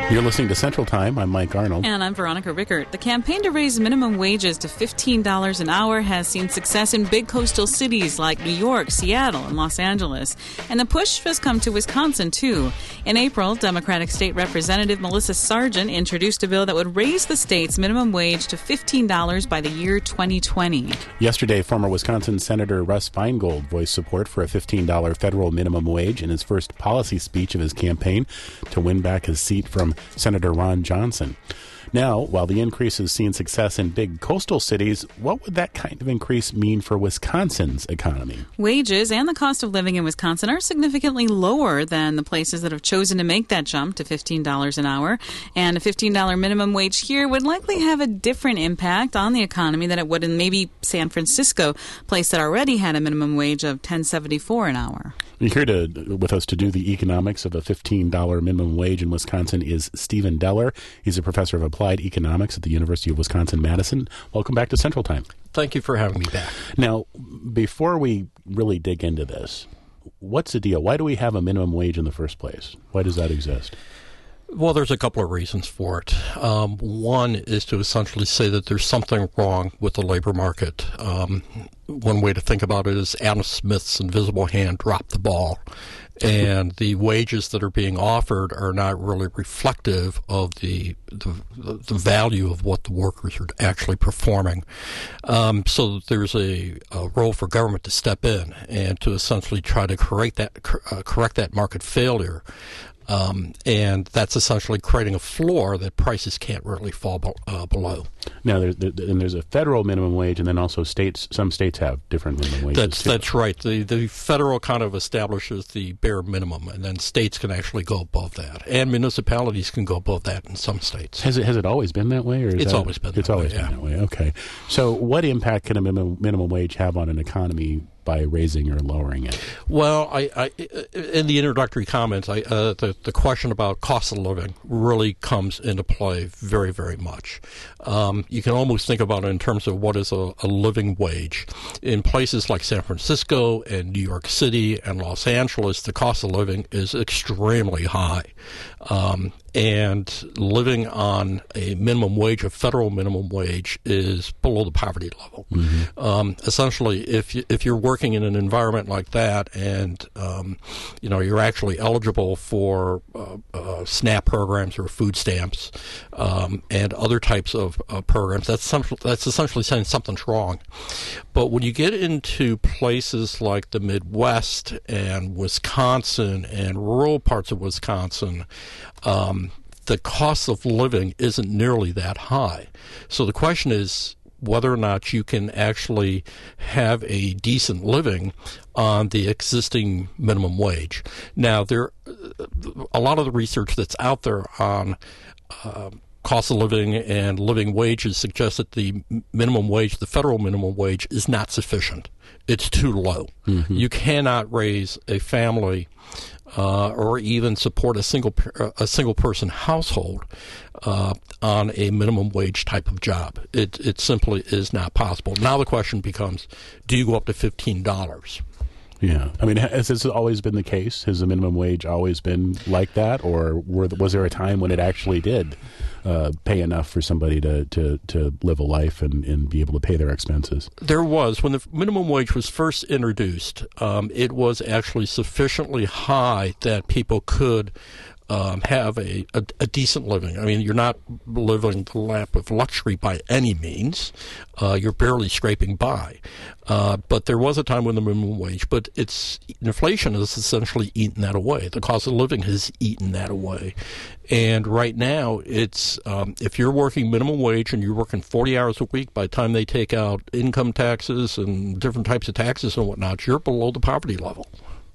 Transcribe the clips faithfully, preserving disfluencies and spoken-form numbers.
You're listening to Central Time. I'm Mike Arnold. And I'm Veronica Rickert. The campaign to raise minimum wages to fifteen dollars an hour has seen success in big coastal cities like New York, Seattle, and Los Angeles. And the push has come to Wisconsin, too. In April, Democratic State Representative Melissa Sargent introduced a bill that would raise the state's minimum wage to fifteen dollars by the year twenty twenty. Yesterday, former Wisconsin Senator Russ Feingold voiced support for a fifteen dollars federal minimum wage in his first policy speech of his campaign to win back his seat from Senator Ron Johnson. Now, while the increase has seen success in big coastal cities, what would that kind of increase mean for Wisconsin's economy? Wages and the cost of living in Wisconsin are significantly lower than the places that have chosen to make that jump to fifteen dollars an hour. And a fifteen dollars minimum wage here would likely have a different impact on the economy than it would in maybe San Francisco, a place that already had a minimum wage of ten seventy-four an hour. Here to, with us to do the economics of a fifteen dollars minimum wage in Wisconsin is Stephen Deller. He's a professor of applied economics at the University of Wisconsin-Madison. Welcome back to Central Time. Thank you for having me back. Now, before we really dig into this, what's the deal? Why do we have a minimum wage in the first place? Why does that exist? Well, there's a couple of reasons for it. Um, one is to essentially say that there's something wrong with the labor market. Um, one way to think about it is Adam Smith's invisible hand dropped the ball, and the wages that are being offered are not really reflective of the the, the value of what the workers are actually performing. Um, so there's a, a role for government to step in and to essentially try to correct that uh, correct that market failure. Um, and that's essentially creating a floor that prices can't really fall be- uh, below. Now, there's, there, and there's a federal minimum wage, and then also states. Some states have different minimum wages. That's too. that's right. The the federal kind of establishes the bare minimum, and then states can actually go above that, and municipalities can go above that in some states. Has it has it always been that way, or is it's that, always been? It's that always way, been yeah. that way. Okay. So, what impact can a minimum minimum wage have on an economy by raising or lowering it? Well, I, I in the introductory comments, I, uh, the, the question about cost of living really comes into play very, very much. Um, you can almost think about it in terms of what is a, a living wage. In places like San Francisco and New York City and Los Angeles, the cost of living is extremely high. Um, and living on a minimum wage, a federal minimum wage, is below the poverty level. Mm-hmm. Um, essentially, if you, if you're working in an environment like that, and um, you know you're actually eligible for uh, uh, SNAP programs or food stamps um, and other types of uh, programs, that's some, that's essentially saying something's wrong. But when you get into places like the Midwest and Wisconsin and rural parts of Wisconsin, um, the cost of living isn't nearly that high. So the question is whether or not you can actually have a decent living on the existing minimum wage. Now, there a lot of the research that's out there on uh, cost of living and living wages suggests that the minimum wage, the federal minimum wage, is not sufficient. It's too low. Mm-hmm. You cannot raise a family Uh, or even support a single a single person household uh, on a minimum wage type of job. It it simply is not possible. Now the question becomes: do you go up to fifteen dollars? Yeah, I mean, has this always been the case? Has the minimum wage always been like that, or were, was there a time when it actually did uh, pay enough for somebody to, to, to live a life and, and be able to pay their expenses? There was. When the minimum wage was first introduced, um, it was actually sufficiently high that people could Um, have a, a, a decent living. I mean, you're not living the lap of luxury by any means. Uh, you're barely scraping by. Uh, but there was a time when the minimum wage, but it's inflation has essentially eaten that away. The cost of living has eaten that away. And right now, it's um, if you're working minimum wage and you're working forty hours a week, by the time they take out income taxes and different types of taxes and whatnot, you're below the poverty level.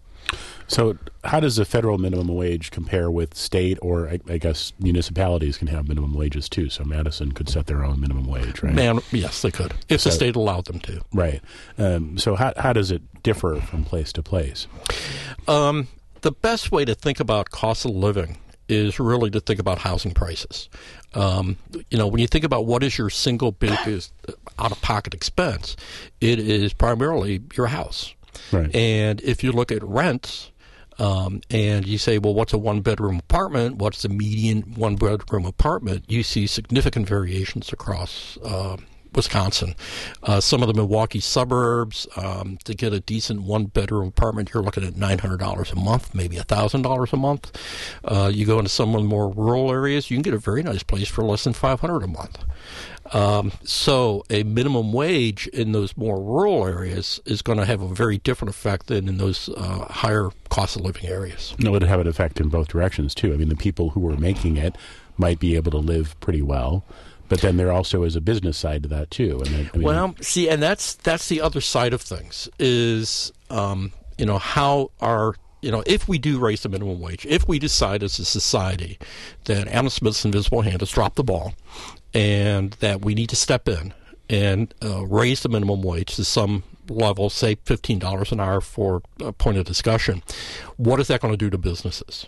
So how does the federal minimum wage compare with state, or I, I guess municipalities can have minimum wages too? So Madison could set their own minimum wage, right? Man, yes, they could, if so, the state allowed them to. Right. Um, so how how does it differ from place to place? Um, the best way to think about cost of living is really to think about housing prices. Um, you know, when you think about what is your single biggest out-of-pocket expense, it is primarily your house. Right. And if you look at rents, Um, and you say, well, what's a one-bedroom apartment? What's the median one-bedroom apartment? You see significant variations across uh, Wisconsin. Uh, some of the Milwaukee suburbs, um, to get a decent one-bedroom apartment, you're looking at nine hundred dollars a month, maybe one thousand dollars a month. Uh, you go into some of the more rural areas, you can get a very nice place for less than five hundred dollars a month. Um, so a minimum wage in those more rural areas is going to have a very different effect than in those uh, higher cost of living areas. No, it would have an effect in both directions, too. I mean, the people who are making it might be able to live pretty well, but then there also is a business side to that, too. And I mean, well, see, and that's that's the other side of things is, um, you know, how our You know, if we do raise the minimum wage, if we decide as a society that Adam Smith's invisible hand has dropped the ball and that we need to step in and uh, raise the minimum wage to some level, say fifteen dollars an hour for a point of discussion, what is that going to do to businesses?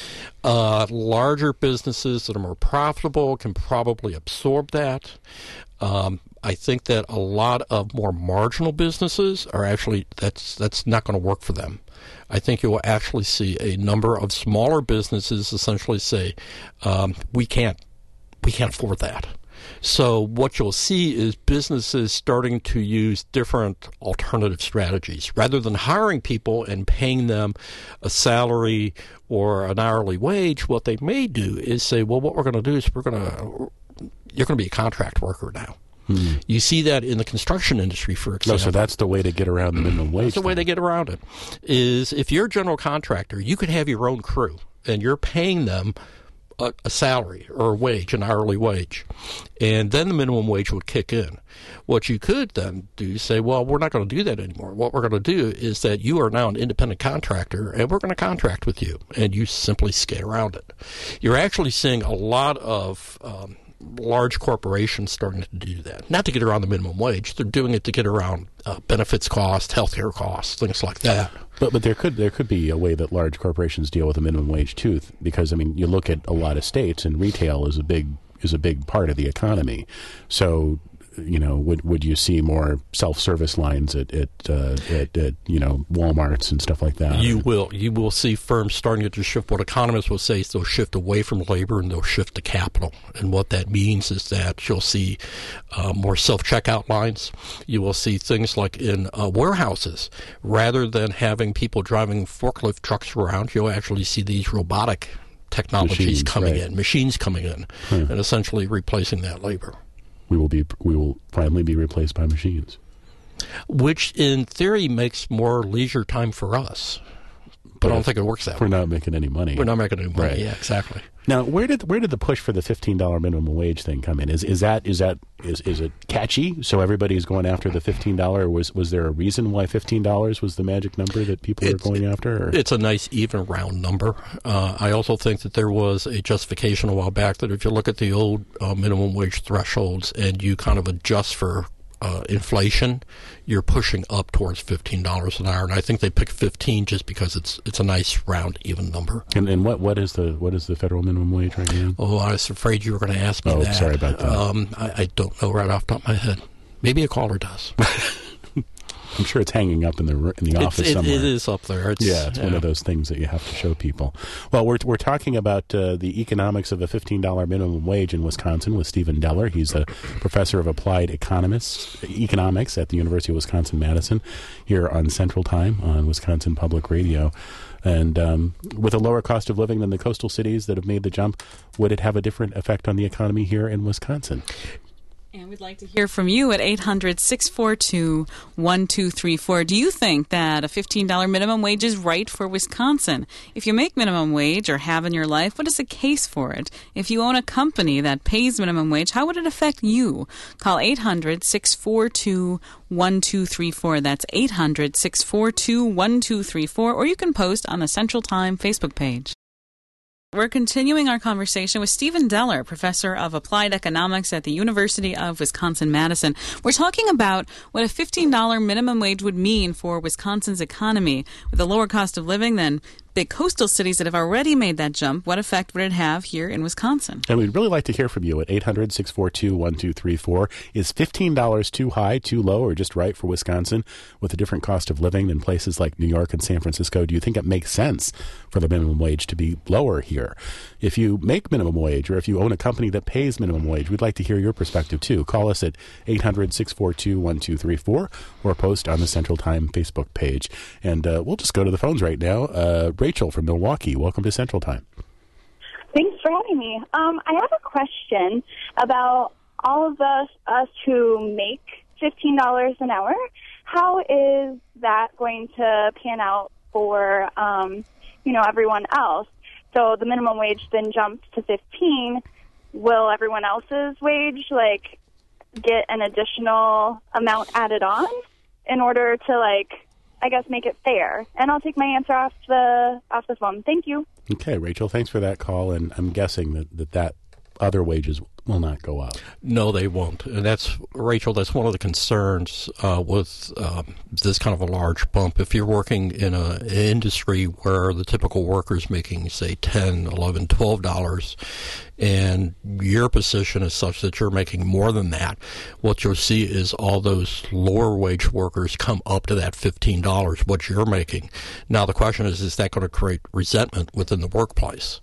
Uh, larger businesses that are more profitable can probably absorb that. Um, I think that a lot of more marginal businesses are actually, that's that's not going to work for them. I think you will actually see a number of smaller businesses essentially say, um, we can't, we can't afford that. So what you'll see is businesses starting to use different alternative strategies. Rather than hiring people and paying them a salary or an hourly wage, what they may do is say, well, what we're going to do is we're going to, you're going to be a contract worker now. Hmm. You see that in the construction industry, for example. No, so that's the way to get around the minimum wage. That's the way they get around it. Is if you're a general contractor, you could have your own crew, and you're paying them a, a salary or a wage, an hourly wage, and then the minimum wage would kick in. What you could then do is say, well, we're not going to do that anymore. What we're going to do is that you are now an independent contractor, and we're going to contract with you, and you simply skate around it. You're actually seeing a lot of um, large corporations starting to do that. Not to get around the minimum wage. They're doing it to get around uh, benefits costs, healthcare costs, things like that. But but there could there could be a way that large corporations deal with a minimum wage too, because I mean you look at a lot of states and retail is a big is a big part of the economy. So you know, would would you see more self-service lines at at, uh, at at you know Walmarts and stuff like that? You will. You will see firms starting to shift. What economists will say is they'll shift away from labor and they'll shift to capital. And what that means is that you'll see uh, more self-checkout lines. You will see things like in uh, warehouses, rather than having people driving forklift trucks around, you'll actually see these robotic technologies machines, coming right. in, machines coming in, hmm. and essentially replacing that labor. We will be. We will finally be replaced by machines, which, in theory, makes more leisure time for us. But, but I don't think it works that we're way. We're not making any money. We're not making any money. Right. Yeah, exactly. Now, where did where did the push for the fifteen dollar minimum wage thing come in? Is is that is that is is it catchy? So everybody's going after the fifteen dollar. Was was there a reason why fifteen dollars was the magic number that people it's, were going after? Or? It's a nice even round number. Uh, I also think that there was a justification a while back that if you look at the old uh, minimum wage thresholds and you kind of adjust for uh, inflation, you're pushing up towards fifteen dollars an hour. And I think they picked fifteen just because it's it's a nice round even number. And, and what what is the what is the federal minimum wage right now? Oh, I was afraid you were going to ask me oh, that. Oh, sorry about that. Um, I, I don't know right off the top of my head. Maybe a caller does. I'm sure it's hanging up in the in the office it's, it, somewhere. It is up there. It's, yeah, it's yeah. one of those things that you have to show people. Well, we're we're talking about uh, the economics of a fifteen dollar minimum wage in Wisconsin with Stephen Deller. He's a professor of applied economics economics at the University of Wisconsin-Madison here on Central Time on Wisconsin Public Radio. And um, with a lower cost of living than the coastal cities that have made the jump, would it have a different effect on the economy here in Wisconsin? And we'd like to hear from you at eight hundred, six four two, one two three four. Do you think that a fifteen dollar minimum wage is right for Wisconsin? If you make minimum wage or have in your life, what is the case for it? If you own a company that pays minimum wage, how would it affect you? Call eight hundred, six four two, one two three four. That's eight hundred, six four two, one two three four. Or you can post on the Central Time Facebook page. We're continuing our conversation with Stephen Deller, professor of applied economics at the University of Wisconsin-Madison. We're talking about what a fifteen dollar minimum wage would mean for Wisconsin's economy. With a lower cost of living than big coastal cities that have already made that jump, what effect would it have here in Wisconsin? And we'd really like to hear from you at eight hundred, six four two, one two three four. Is fifteen dollars too high, too low, or just right for Wisconsin with a different cost of living than places like New York and San Francisco? Do you think it makes sense for the minimum wage to be lower here? If you make minimum wage or if you own a company that pays minimum wage, we'd like to hear your perspective too. Call us at eight hundred, six four two, one two three four or post on the Central Time Facebook page. And uh, we'll just go to the phones right now. Uh, Rachel from Milwaukee, welcome to Central Time. Thanks for having me. Um, I have a question about all of us, us who make fifteen dollars an hour. How is that going to pan out for, um, you know, everyone else? So the minimum wage then jumped to fifteen. Will everyone else's wage, like, get an additional amount added on in order to, like, I guess, make it fair? And I'll take my answer off the off the phone. Thank you. Okay, Rachel, thanks for that call. And I'm guessing that that, that other wages will not go up. No, they won't. And that's, Rachel, that's one of the concerns uh, with um, this kind of a large bump. If you're working in a, an industry where the typical worker is making, say, ten dollars, eleven dollars, twelve dollars, and your position is such that you're making more than that, what you'll see is all those lower wage workers come up to that fifteen dollars, what you're making. Now, the question is, is that going to create resentment within the workplace?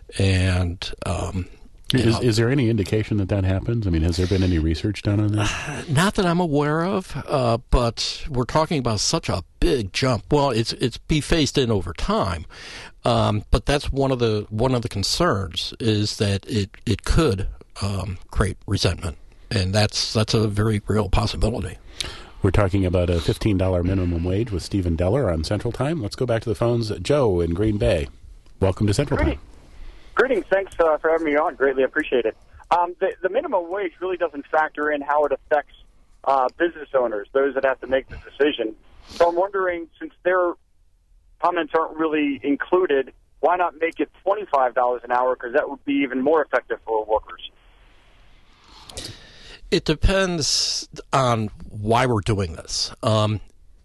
And um Is, is there any indication that that happens? I mean, has there been any research done on that? Not that I'm aware of, uh, but we're talking about such a big jump. Well, it's it's be phased in over time, um, but that's one of the one of the concerns is that it it could um, create resentment, and that's that's a very real possibility. We're talking about a fifteen dollars minimum wage with Stephen Deller on Central Time. Let's go back to the phones. Joe in Green Bay, welcome to Central Time. Greetings. Thanks uh, for having me on. Greatly appreciate it. Um, the, the minimum wage really doesn't factor in how it affects uh, business owners, those that have to make the decision. So I'm wondering, since their comments aren't really included, why not make it twenty-five dollars an hour? Because that would be even more effective for workers. It depends on why we're doing this. Um,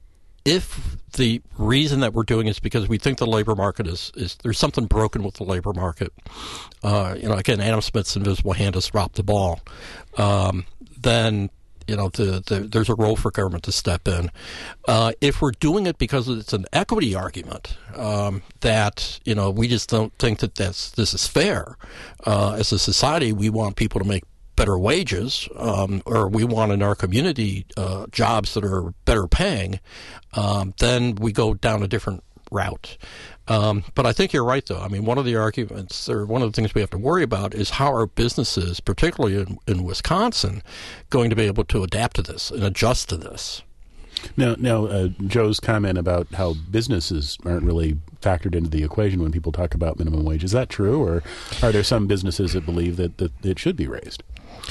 if the reason that we're doing it is because we think the labor market is, is there's something broken with the labor market, uh, you know, again, Adam Smith's invisible hand has dropped the ball, um, then, you know, the, the, there's a role for government to step in. Uh, if we're doing it because it's an equity argument, um, that, you know, we just don't think that that's, this is fair, uh, as a society, we want people to make better wages, um, or we want in our community uh, jobs that are better paying, um, then we go down a different route. Um, but I think you're right, though. I mean, one of the arguments, or one of the things we have to worry about is how are businesses, particularly in, in Wisconsin, going to be able to adapt to this and adjust to this. Now, now uh, Joe's comment about how businesses aren't really factored into the equation when people talk about minimum wage, is that true, or are there some businesses that believe that, that it should be raised?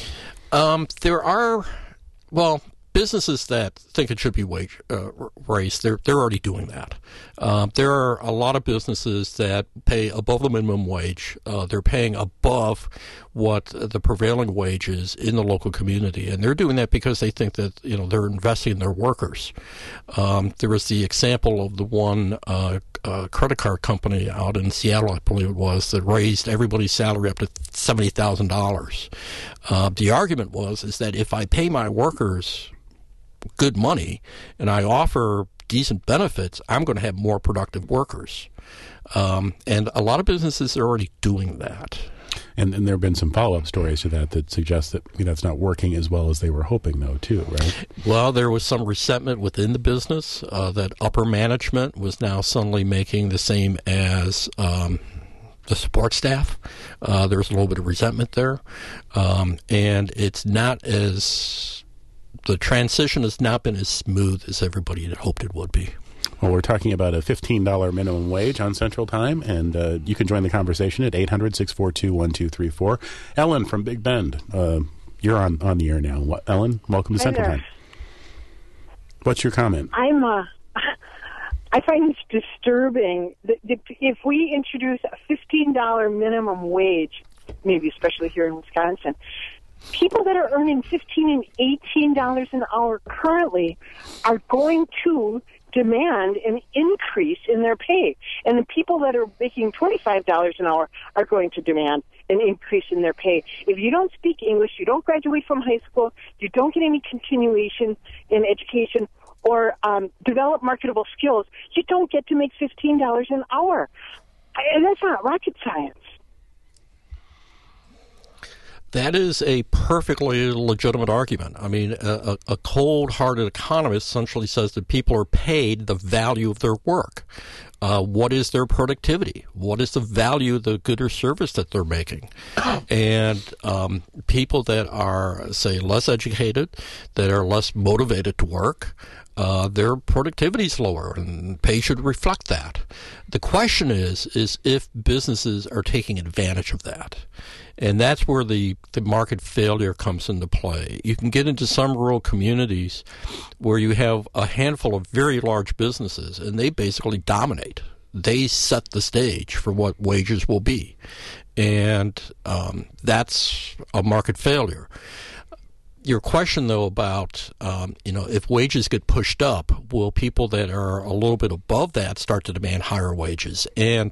Um, there are, well, businesses that think it should be wage uh, raised, they're they're already doing that. Um, there are a lot of businesses that pay above the minimum wage. Uh, they're paying above what the prevailing wage is in the local community, and they're doing that because they think that, you know, they're investing in their workers. Um, there was the example of the one uh, uh, credit card company out in Seattle, I believe it was, that raised everybody's salary up to seventy thousand dollars. Uh, the argument was is that if I pay my workers good money and I offer decent benefits, I'm going to have more productive workers. Um, and a lot of businesses are already doing that. And, and there have been some follow-up stories to that that suggest that you know, that's not working as well as they were hoping, though, too, right? Well, there was some resentment within the business uh, that upper management was now suddenly making the same as um, the support staff. Uh, there was a little bit of resentment there. Um, and it's not as... The transition has not been as smooth as everybody had hoped it would be. Well, we're talking about a fifteen dollars minimum wage on Central Time, and uh, you can join the conversation at eight hundred, six four two, one two three four. Ellen from Big Bend, uh, you're on, on the air now. What, Ellen, welcome to Hi Central there. Time. What's your comment? I'm uh, I find this disturbing that if we introduce a fifteen dollars minimum wage, maybe especially here in Wisconsin, people that are earning fifteen and eighteen dollars an hour currently are going to demand an increase in their pay. And the people that are making twenty-five dollars an hour are going to demand an increase in their pay. If you don't speak English, you don't graduate from high school, you don't get any continuation in education or um, develop marketable skills, you don't get to make fifteen dollars an hour. And that's not rocket science. That is a perfectly legitimate argument. I mean, a, a cold-hearted economist essentially says that people are paid the value of their work. Uh, what is their productivity? What is the value of the good or service that they're making? And um, people that are, say, less educated, that are less motivated to work, uh, their productivity is lower, and pay should reflect that. The question is, is if businesses are taking advantage of that. And that's where the, the market failure comes into play. You can get into some rural communities where you have a handful of very large businesses, and they basically dominate. They set the stage for what wages will be. And um, that's a market failure. Your question, though, about, um, you know, if wages get pushed up, will people that are a little bit above that start to demand higher wages? And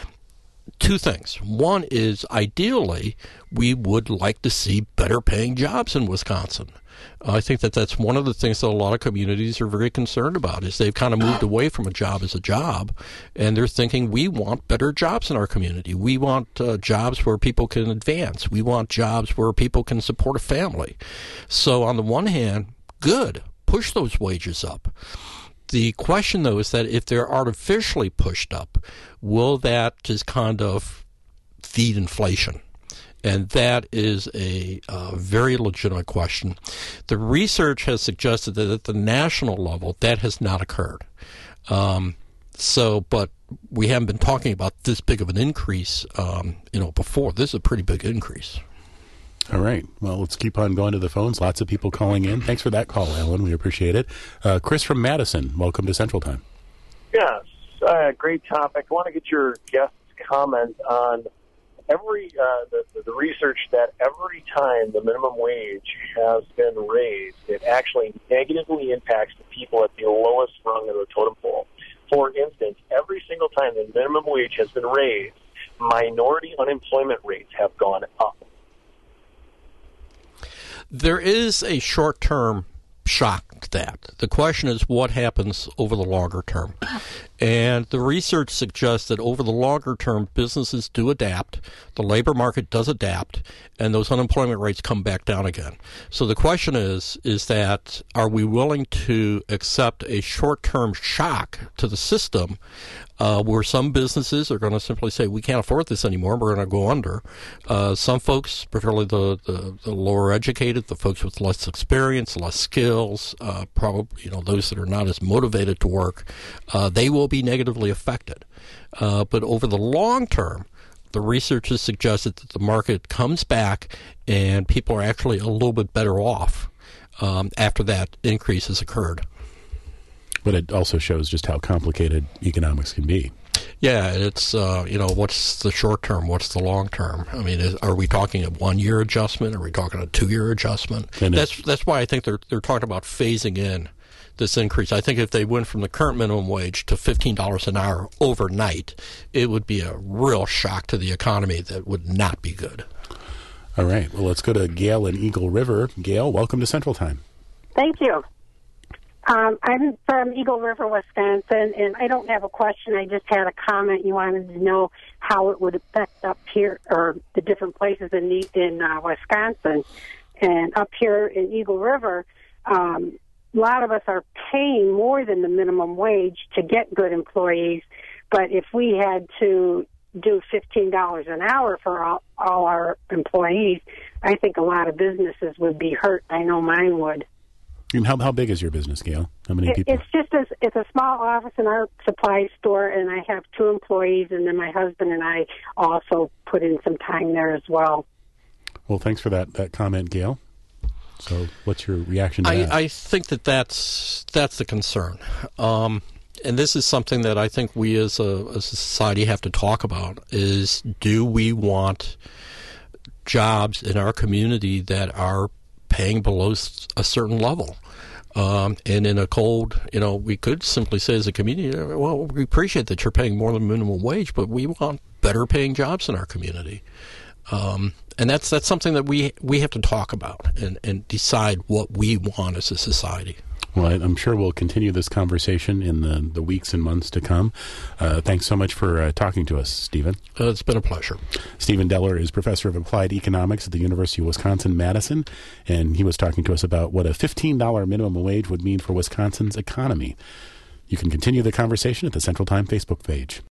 two things. One is, ideally, we would like to see better paying jobs in Wisconsin. I think that that's one of the things that a lot of communities are very concerned about, is they've kind of moved away from a job as a job, and they're thinking, we want better jobs in our community. We want uh, jobs where people can advance. We want jobs where people can support a family. So on the one hand, good, push those wages up. The question, though, is that if they're artificially pushed up, will that just kind of feed inflation? And that is a uh, very legitimate question. The research has suggested that at the national level, that has not occurred. Um, so, but we haven't been talking about this big of an increase, um, you know, before. This is a pretty big increase. All right. Well, let's keep on going to the phones. Lots of people calling in. Thanks for that call, Alan. We appreciate it. Uh, Chris from Madison, welcome to Central Time. Yes, uh, great topic. I want to get your guest's comment on every uh, the, the research that every time the minimum wage has been raised, it actually negatively impacts the people at the lowest rung of the totem pole. For instance, every single time the minimum wage has been raised, minority unemployment rates have gone up. There is a short-term shock to that. The question is what happens over the longer term. And the research suggests that over the longer term, businesses do adapt, the labor market does adapt, and those unemployment rates come back down again. So the question is, is that are we willing to accept a short-term shock to the system uh, where some businesses are going to simply say, we can't afford this anymore, we're going to go under. Uh, some folks, particularly the, the, the lower educated, the folks with less experience, less skills, uh, probably you know those that are not as motivated to work, uh, they will be negatively affected. Uh, but over the long term, the research has suggested that the market comes back and people are actually a little bit better off um, after that increase has occurred. But it also shows just how complicated economics can be. Yeah, it's, uh, you know, what's the short term? What's the long term? I mean, is, are we talking a one-year adjustment? Are we talking a two-year adjustment? And that's that's why I think they're they're talking about phasing in this increase. I think if they went from the current minimum wage to fifteen dollars an hour overnight, it would be a real shock to the economy that would not be good. All right. Well, let's go to Gail in Eagle River. Gail, welcome to Central Time. Thank you. Um, I'm from Eagle River, Wisconsin, and I don't have a question. I just had a comment. You wanted to know how it would affect up here, or the different places in the, in uh, Wisconsin. And up here in Eagle River, um, a lot of us are paying more than the minimum wage to get good employees. But if we had to do fifteen dollars an hour for all, all our employees, I think a lot of businesses would be hurt. I know mine would. And how how big is your business, Gail? How many it, people? It's just a, it's a small office in our supply store, and I have two employees, and then my husband and I also put in some time there as well. Well, thanks for that, that comment, Gail. So what's your reaction to I, that? I think that that's, that's the concern. Um, and this is something that I think we as a, as a society have to talk about, is do we want jobs in our community that are paying below a certain level? Um, and in a cold, you know, we could simply say as a community, well, we appreciate that you're paying more than minimum wage, but we want better paying jobs in our community. Um, and that's that's something that we we have to talk about and, and decide what we want as a society. Well, I'm sure we'll continue this conversation in the, the weeks and months to come. Uh, thanks so much for uh, talking to us, Stephen. Uh, it's been a pleasure. Stephen Deller is professor of applied economics at the University of Wisconsin-Madison, and he was talking to us about what a fifteen dollars minimum wage would mean for Wisconsin's economy. You can continue the conversation at the Central Time Facebook page.